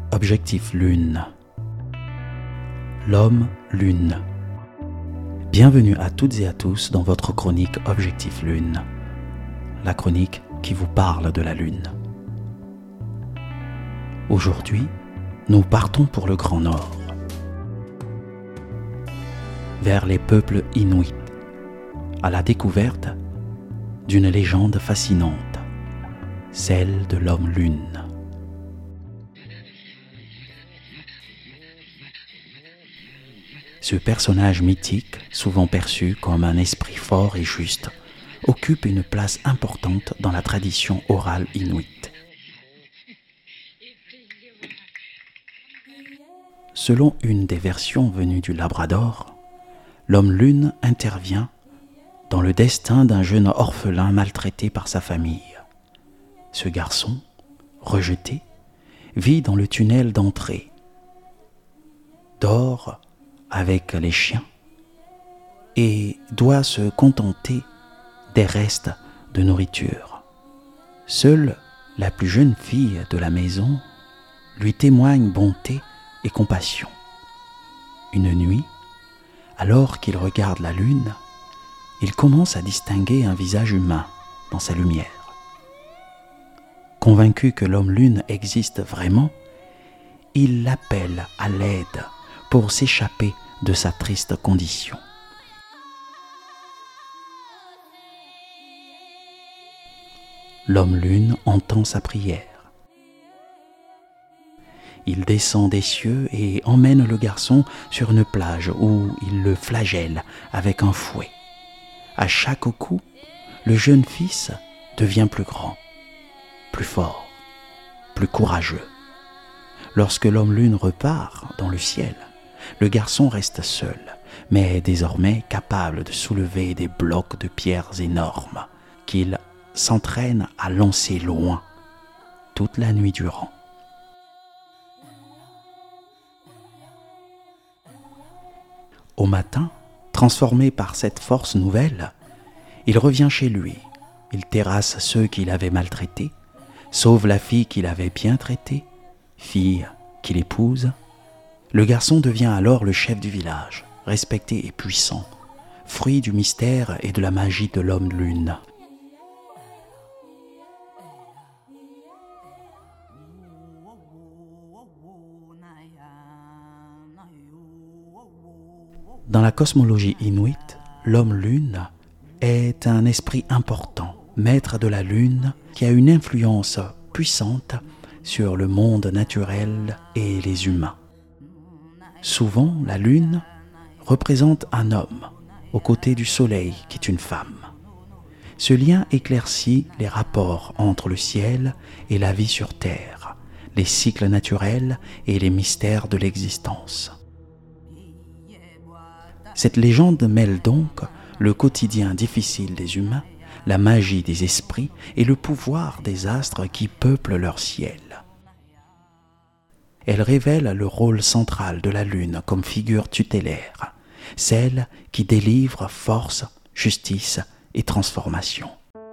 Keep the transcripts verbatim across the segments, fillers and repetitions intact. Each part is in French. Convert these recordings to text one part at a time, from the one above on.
Objectif Lune. L'homme Lune. Bienvenue à toutes et à tous dans votre chronique Objectif Lune, la chronique qui vous parle de la Lune. Aujourd'hui, nous partons pour le Grand Nord, vers les peuples inuits, à la découverte d'une légende fascinante, celle de l'homme Lune. Ce personnage mythique, souvent perçu comme un esprit fort et juste, occupe une place importante dans la tradition orale inuite. Selon une des versions venues du Labrador, l'homme Lune intervient dans le destin d'un jeune orphelin maltraité par sa famille. Ce garçon, rejeté, vit dans le tunnel d'entrée, dort avec les chiens et doit se contenter des restes de nourriture. Seule la plus jeune fille de la maison lui témoigne bonté et compassion. Une nuit, alors qu'il regarde la lune, il commence à distinguer un visage humain dans sa lumière. Convaincu que l'homme lune existe vraiment, il l'appelle à l'aide pour s'échapper de sa triste condition. L'homme lune entend sa prière. Il descend des cieux et emmène le garçon sur une plage où il le flagelle avec un fouet. À chaque coup, le jeune fils devient plus grand, plus fort, plus courageux. Lorsque l'homme lune repart dans le ciel, le garçon reste seul, mais désormais capable de soulever des blocs de pierres énormes qu'il s'entraîne à lancer loin toute la nuit durant. Au matin, transformé par cette force nouvelle, il revient chez lui. Il terrasse ceux qu'il avait maltraités, sauve la fille qu'il avait bien traitée, fille qu'il épouse. Le garçon devient alors le chef du village, respecté et puissant, fruit du mystère et de la magie de l'homme lune. Dans la cosmologie inuite, l'homme lune est un esprit important, maître de la lune, qui a une influence puissante sur le monde naturel et les humains. Souvent, la lune représente un homme aux côtés du soleil qui est une femme. Ce lien éclaircit les rapports entre le ciel et la vie sur terre, les cycles naturels et les mystères de l'existence. Cette légende mêle donc le quotidien difficile des humains, la magie des esprits et le pouvoir des astres qui peuplent leur ciel. Elle révèle le rôle central de la lune comme figure tutélaire, celle qui délivre force, justice et transformation.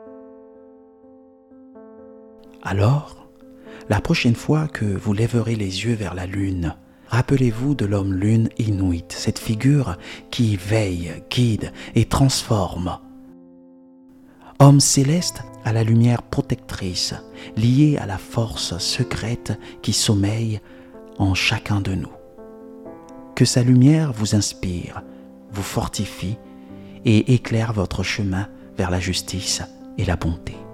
Alors, la prochaine fois que vous lèverez les yeux vers la lune, rappelez-vous de l'homme lune inuit, cette figure qui veille, guide et transforme. Homme céleste à la lumière protectrice, lié à la force secrète qui sommeille en chacun de nous. Que sa lumière vous inspire, vous fortifie et éclaire votre chemin vers la justice et la bonté.